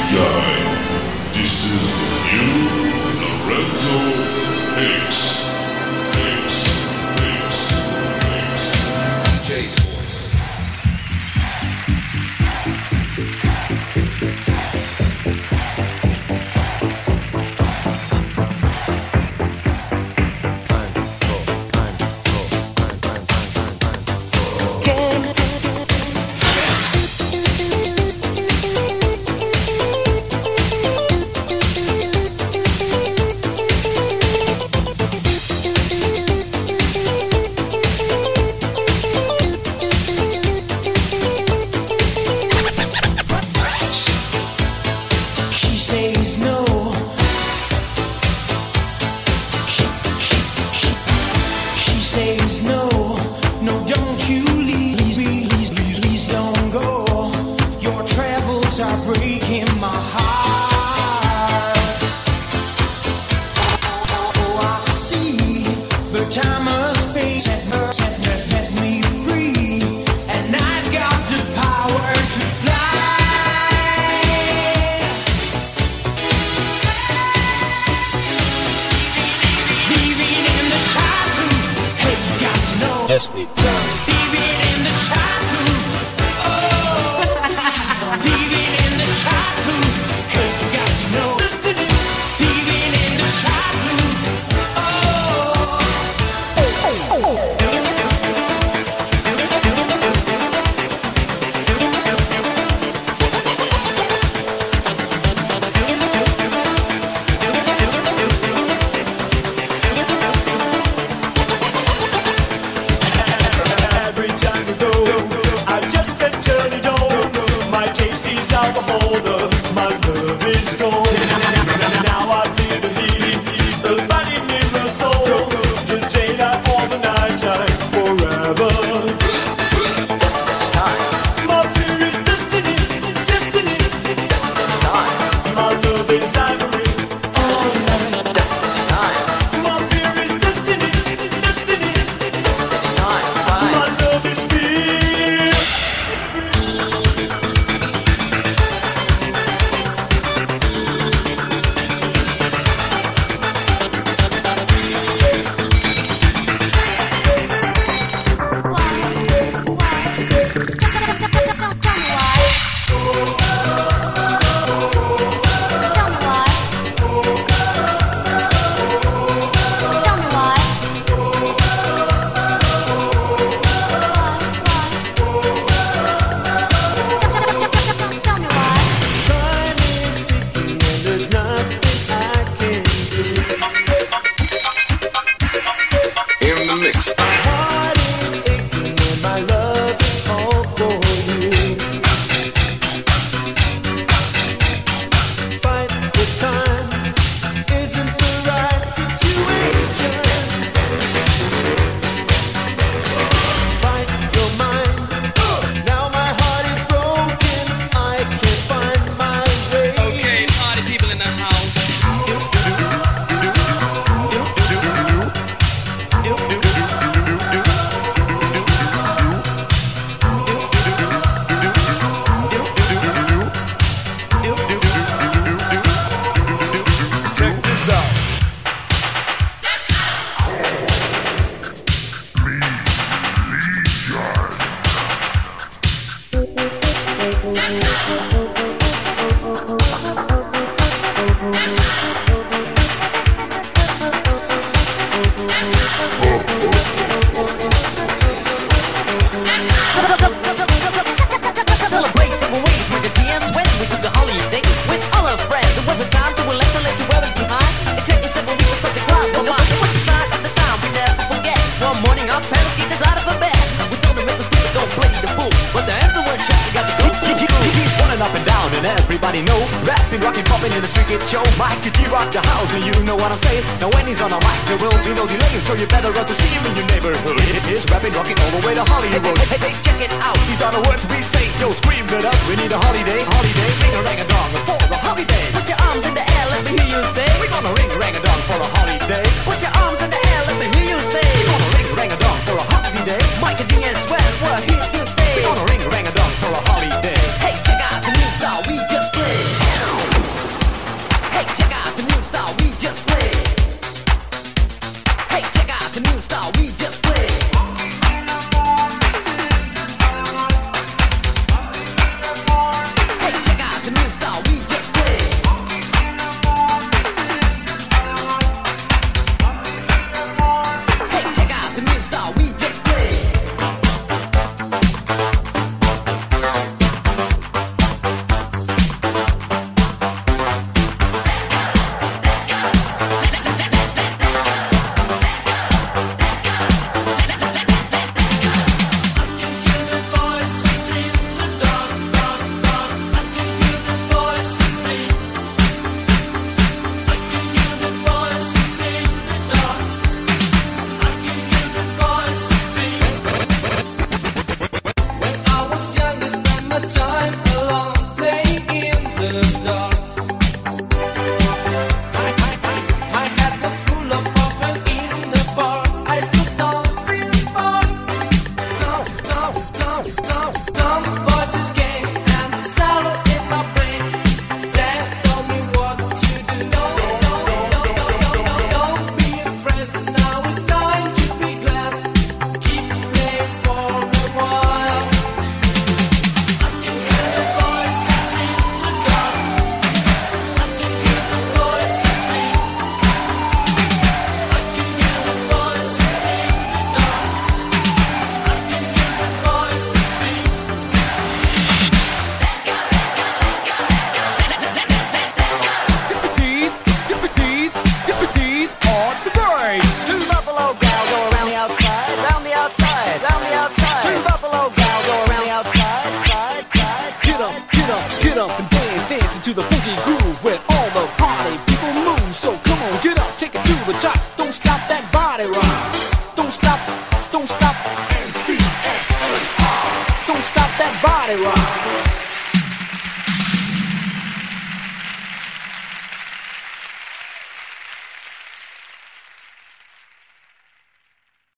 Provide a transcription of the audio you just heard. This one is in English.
guy. This is the new Lorenzo Mix. DJ's voice. Destiny time. Everybody know, rapping, rocking, popping in the street kid show. Mike G rock the house, and you know what I'm saying. Now when he's on a mic, there will be no delay, so you better run to see him in your neighborhood. He's rapping, rocking all the way to Hollywood. Hey, check it out, these are the words we say. Yo, scream it up, we need a holiday, holiday. Ring a rang a dong for the holiday. Put your arms in the air, let me hear you say. We're gonna ring rang a dong for a holiday. Put your arms in the air, let me hear you say. We're gonna ring rang a dong for a holiday. Mike D and Sweat, we're here to stay. We're gonna ring rang a dong for a holiday. Hey, check out the new style we just played. get up and dance, dance into the funky groove where all the party people move. So come on, get up, take it to the top. Don't stop that body rock. Don't stop, don't stop. MCSAR. Don't stop that body rock.